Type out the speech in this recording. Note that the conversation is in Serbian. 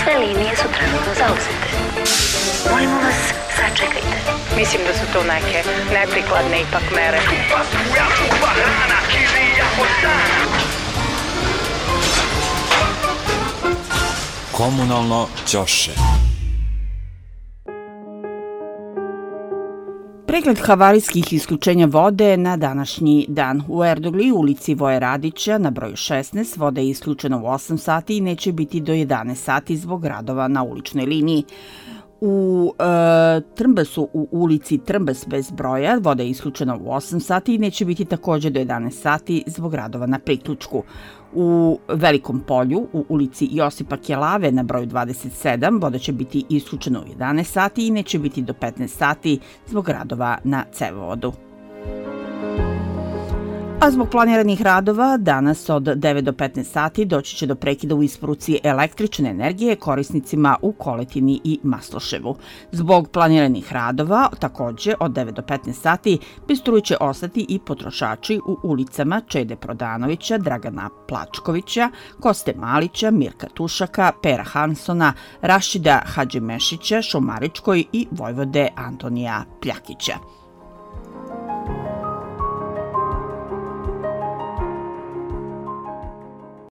Sve linije su trenutno zauzete. Molimo vas, sačekajte. Mislim da su to neke neprikladne ipak mere. Komunalno ćoše. Pregled havarijskih isključenja vode na današnji dan. U Erdogli, ulici Voje Radića, na broju 16, voda je isključena u 8 sati i neće biti do 11 sati zbog radova na uličnoj liniji. U Trmbesu, u ulici Trmbes bez broja, voda je isključena u 8 sati i neće biti također do 11 sati zbog radova na priključku. U Velikom polju, u ulici Josipa Kjelave na broju 27, voda će biti isključena u 11 sati i neće biti do 15 sati zbog radova na cevovodu. A zbog planiranih radova, danas od 9 do 15 sati doći će do prekida u isporuci električne energije korisnicima u Koletini i Masloševu. Zbog planiranih radova, također od 9 do 15 sati, bez struje će ostati i potrošači u ulicama Čede Prodanovića, Dragana Plačkovića, Koste Malića, Mirka Tušaka, Pera Hansona, Rašida Hadžimešića, Šomaričkoj i Vojvode Antonija Pljakića.